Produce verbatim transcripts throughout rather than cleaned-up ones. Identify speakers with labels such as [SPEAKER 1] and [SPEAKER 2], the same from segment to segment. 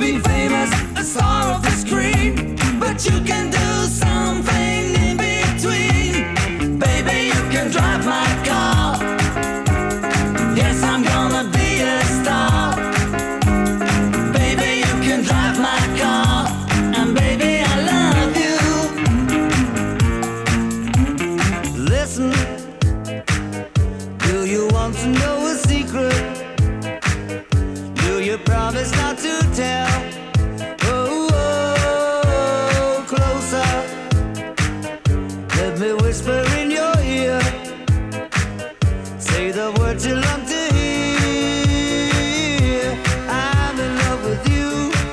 [SPEAKER 1] be famous, a star of the screen, but you can do something in between. Baby, you can drive my car. Yes, I'm gonna be a star. Baby, you can drive my car, and baby, I love you. Listen, do you want to know a secret? Do you promise not to tell? Oh, oh, closer. Let me whisper in your ear. Say the words you love to hear. I'm in love with you.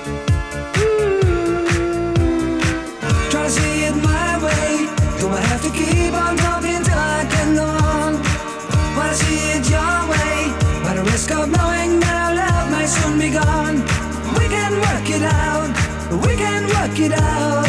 [SPEAKER 1] Ooh. Try to see it my way. You might have to keep on talking till I can go on. Wanna see it your way, by the risk of knowing that our love may soon be gone. We can work it out, we can work it out.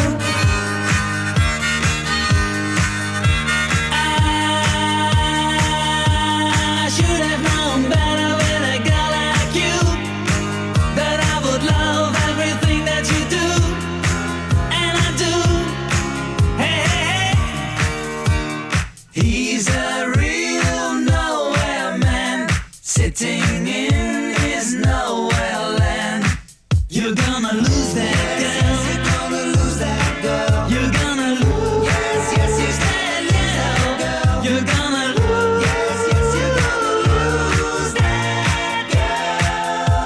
[SPEAKER 1] I should have known better with a girl like you, that I would love everything that you do, and I do. Hey, hey, hey. He's a real nowhere man, sitting in his nowhere land. You're gonna lose that girl. You're gonna lose that girl. You're gonna lose. Yes, yes, yes, that girl. You're gonna lose. Yes, yes, you're gonna lose that girl.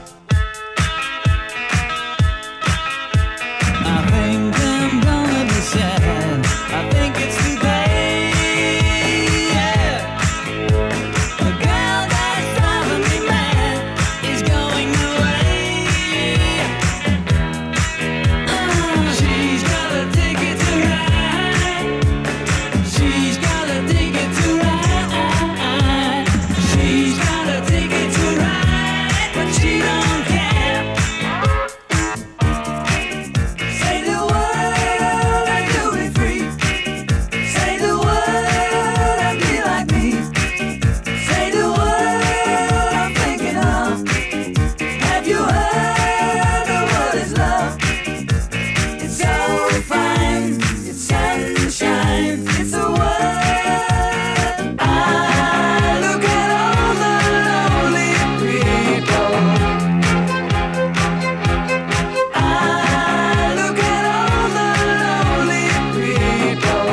[SPEAKER 1] I think I'm gonna be sad. I think it's today. Yeah. The girl that's driving me mad is going away. Uh, she's got a ticket to ride. She's got a ticket to ride. She's got a ticket to ride, but she don't care. Say the word and you'll be free. Say the word and be like me. Say the word I'm thinking of. Have you heard the word is love? It's so fine, it's sunshine, it's a word. I look at all the lonely people. I look at all the lonely people.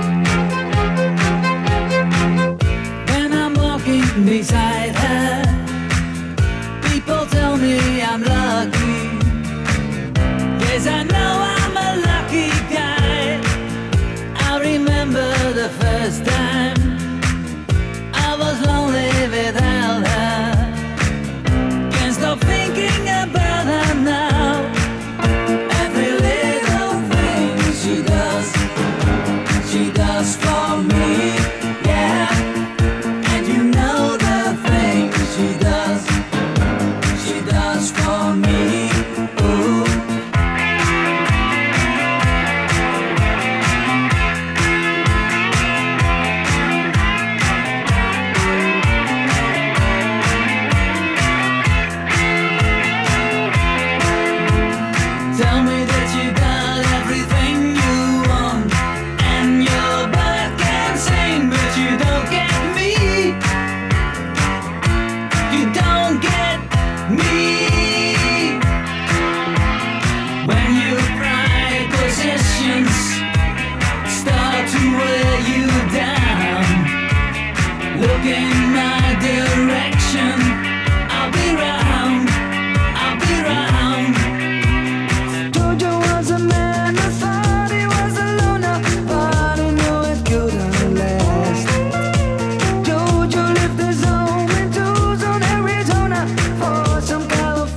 [SPEAKER 1] When I'm walking beside her, people tell me I'm lucky. Yes, I know I'm a lucky guy. I remember the first time I was lonely without her. Can't stop thinking about her now. Every little thing she does, she does for me. Yeah, and you know the things she does, she does for me. Ooh. Tell me that you got everything you want, and your bird can sing, but you don't get me. You don't get me. When your pride possessions start to wear you down, look in my direction. I'll be round, I'll be round. Jojo was a man who thought he was a loner, but he knew it couldn't last. Jojo lived his home in Tucson, Arizona, for some California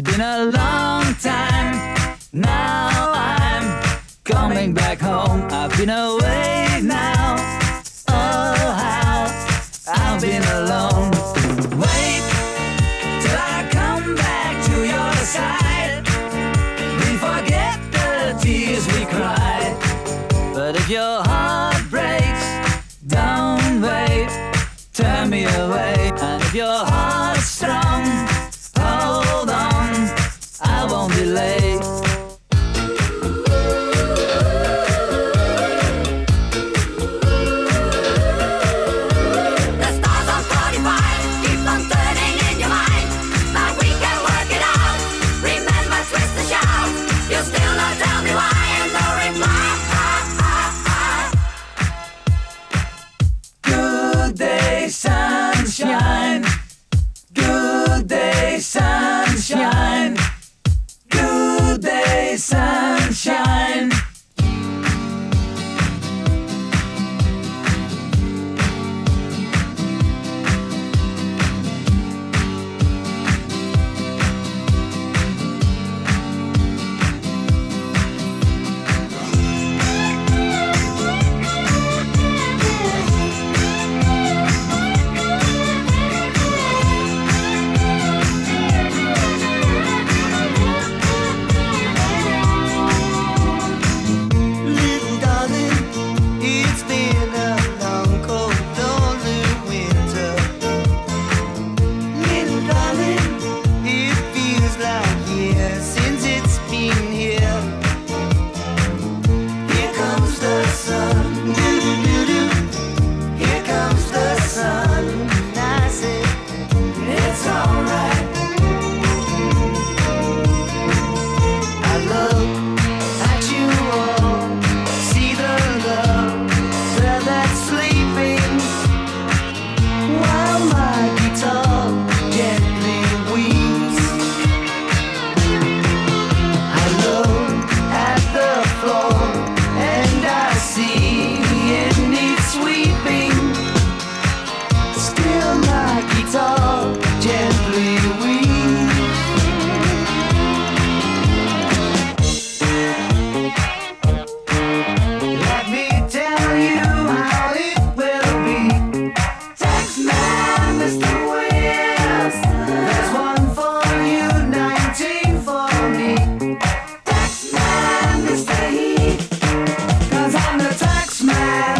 [SPEAKER 1] It's been a long time. Now I'm coming back home. I've been away now. Oh, how I've been alone. Wait till I come back to your side. We forget the tears we cried. But if your heart breaks, don't wait, turn me away. And if your heart's strong, hold on, I won't be late.
[SPEAKER 2] The stars on forty-five keep on turning in your mind, but we can work it out. Remember, twist and shout. You still not tell me why, and no reply.
[SPEAKER 1] Good day, sunshine. Good day, sunshine. Good day, sunshine.
[SPEAKER 3] Little darling, it's been a long, cold, lonely winter. Little darling, it feels like years since it's been here. Here comes the sun, doo-doo-doo-doo. Here comes the sun, and I say it's alright. I look at you all, see the love that's sleeping, while my guitar gently weeps. I look at the floor and I see it needs sweeping. Still my guitar gently weeps. Let me tell you how it will be. Taxman, Mister Wills, there's one for you, nineteen for me. Taxman, Mister Heat, 'cause I'm the taxman.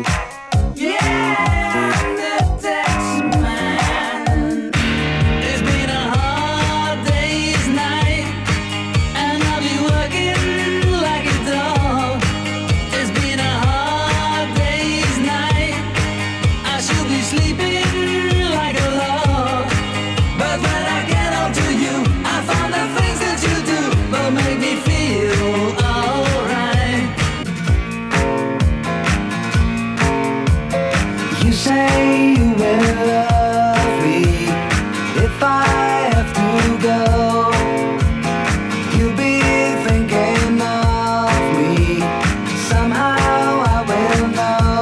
[SPEAKER 1] Yeah, I'm the taxman. It's been a hard day's night, and I'll be working like a dog. It's been a hard day's night. I should be sleeping like a log. But when I get home to you, I found the things that you do will make me feel alright.
[SPEAKER 3] You say you will love me if I have to go. You'll be thinking of me. Somehow I will know.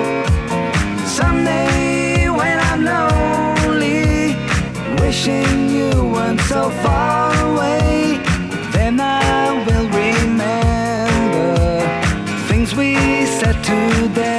[SPEAKER 3] Someday when I'm lonely, wishing you weren't so far away, then I will remember things we said today.